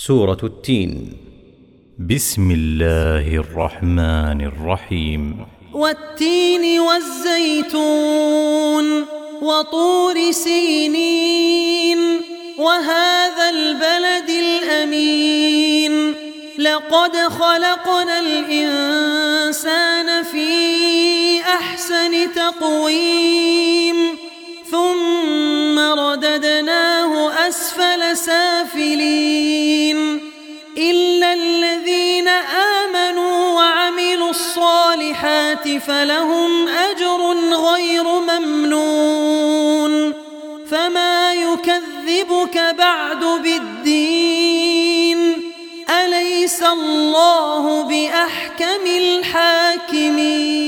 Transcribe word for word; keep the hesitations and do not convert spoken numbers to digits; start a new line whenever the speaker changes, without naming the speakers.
سورة التين. بسم الله الرحمن الرحيم.
والتين والزيتون وطور سينين وهذا البلد الأمين لقد خلقنا الإنسان في أحسن تقويم ثم رددناه أسفل سافلين إلا الذين آمنوا وعملوا الصالحات فلهم أجر غير ممنون فما يكذبك بعد بالدين أليس الله بأحكم الحاكمين.